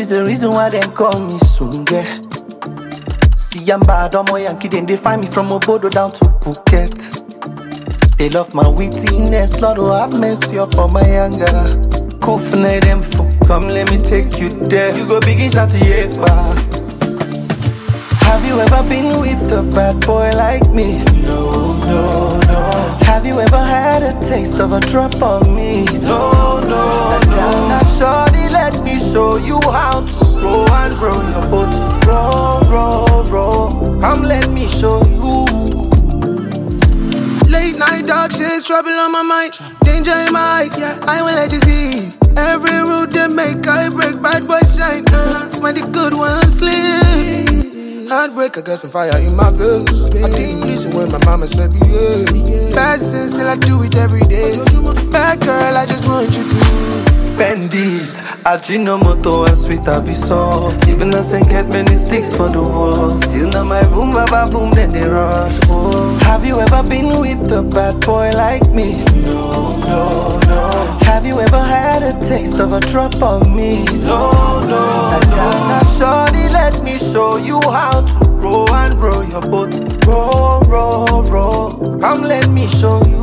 the reason why they call me Sunge. See, I'm bad, I'm a Yankee, then they find me from Obodo down to Phuket. They love my wittiness, Lord, oh, have mercy upon my anger. Kufne them for, come let me take you there. You go big in Santiago. Have you ever been with a bad boy like me? No, no, no. Have you ever had a taste of a drop of me? No, no, no. Now shorty, let me show you how to row and roll your boat. Row, row, row. Come let me show you. Late night dark shit, trouble on my mind. Danger in my eyes, yeah, I will let you see. Every route they make, I break, bad boy shine. When the good ones sleep. Heartbreak, I got some fire in my veins. I didn't listen when my mama said behave. Bad since till I do it every day. Bad girl, I just want you to bend it. Ajinomoto and sweet salt. Even as I get many sticks for the wall. Still now my boom, baba boom, then they rush. Oh. Have you ever been with a bad boy like me? No, no, no. Have you ever had a taste of a drop of me? No, no, no. Now shorty, let me show you how to row and row your boat. Row, row, row. Come let me show you.